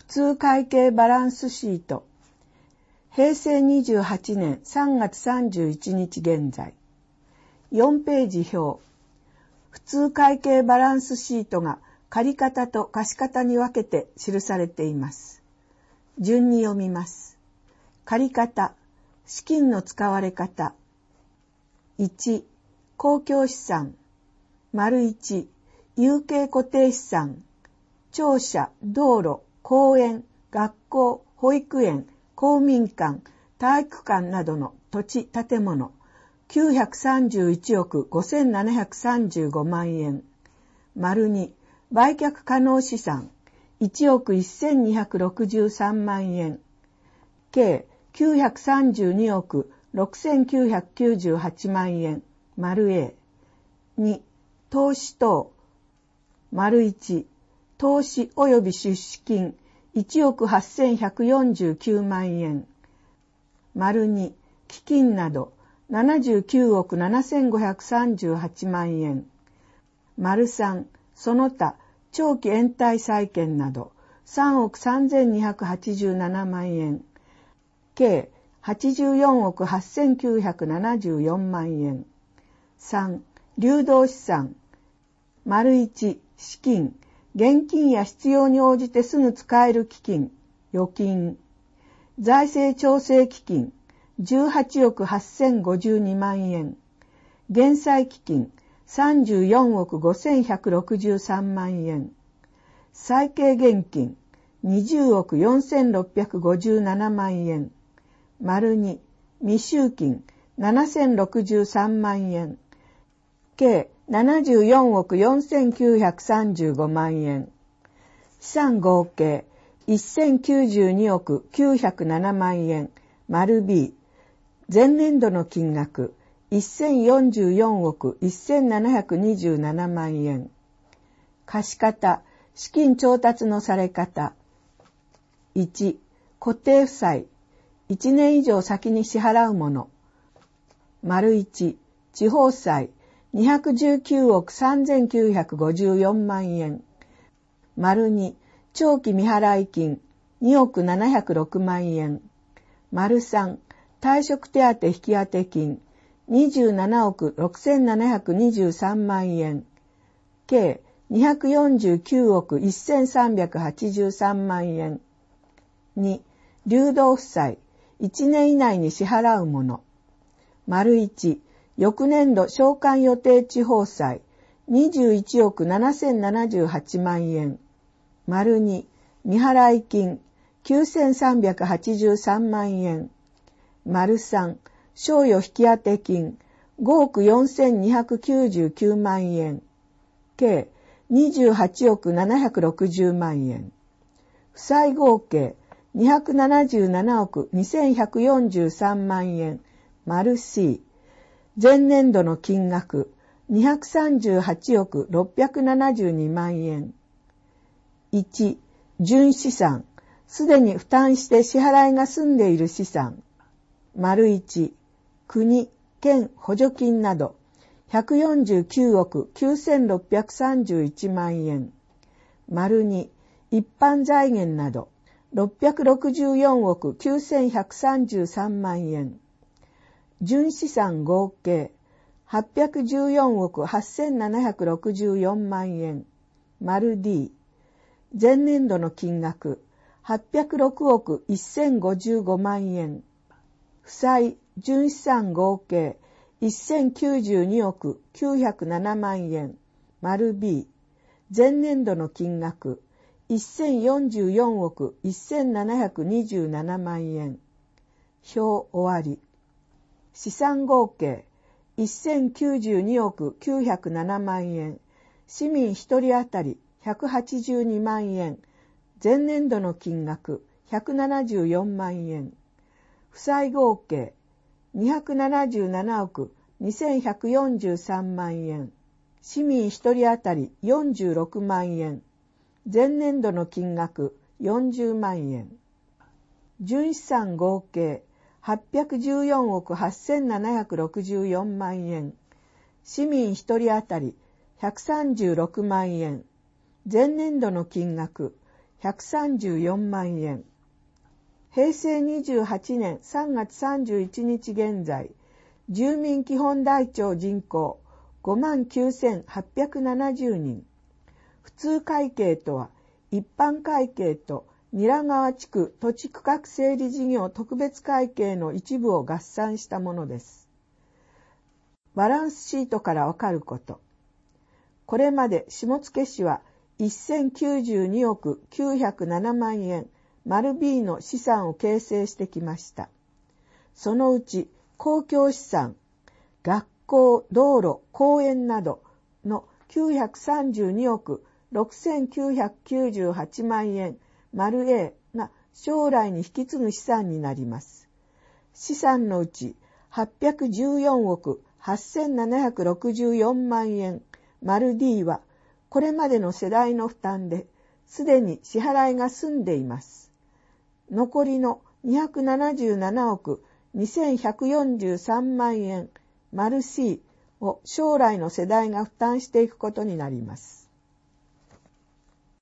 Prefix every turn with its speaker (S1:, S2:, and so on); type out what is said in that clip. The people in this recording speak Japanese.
S1: 通会計バランスシート。平成28年3月31日現在。4ページ表。普通会計バランスシートが借方と貸方に分けて記されています。順に読みます。借方、資金の使われ方。1、公共資産。1、有形固定資産。庁舎、道路、公園、学校、保育園、公民館、体育館などの土地、建物、931億5735万円。2、売却可能資産、1億1263万円。計932億6998万円。A。2、投資等。1、投資及び出資金、1億8149万円。2、基金など、79億7538万円。3、その他、長期延滞債券など、3億3287万円。計84億8974万円。3、流動資産。1、資金。現金や必要に応じてすぐ使える基金、預金。財政調整基金、18億8052万円。減債基金、34億5163万円。債系現金、20億4657万円。2、未収金、7063万円。計74億4935万円。資産合計1092億907万円。B。前年度の金額1044億1727万円。貸方、資金調達のされ方。1、固定負債。1年以上先に支払うもの。1、地方債。219億3954万円。2、長期未払い金2億706万円。3、退職手当引き当て金27億6723万円。計249億1383万円。2、流動負債1年以内に支払うもの。1、翌年度償還予定地方債21億7078万円。2、未払い金9383万円。3、賞与引き当て金5億4299万円。計28億760万円。負債合計277億2143万円。C。前年度の金額238億672万円。1、純資産。すでに負担して支払いが済んでいる資産。1、国、県補助金など149億9631万円。2、一般財源など664億9133万円。純資産合計814億8764万円。D。前年度の金額806億1055万円。負債純資産合計1092億907万円。B。前年度の金額1044億1727万円。表終わり。資産合計1092億907万円。市民1人当たり182万円。前年度の金額174万円。負債合計277億2143万円。市民1人当たり46万円。前年度の金額40万円。純資産合計814億8764万円。市民1人当たり136万円。前年度の金額 134万円。平成28年3月31日現在、住民基本台帳人口59,870人。普通会計とは、一般会計と韮川地区土地区画整理事業特別会計の一部を合算したものです。バランスシートからわかること。これまで下野市は1092億907万円丸 B の資産を形成してきました。そのうち公共資産、学校、道路、公園などの932億6998万円丸 A が将来に引き継ぐ資産になります。資産のうち814億8764万円丸 D はこれまでの世代の負担ですでに支払いが済んでいます。残りの277億2143万円丸 C を将来の世代が負担していくことになります。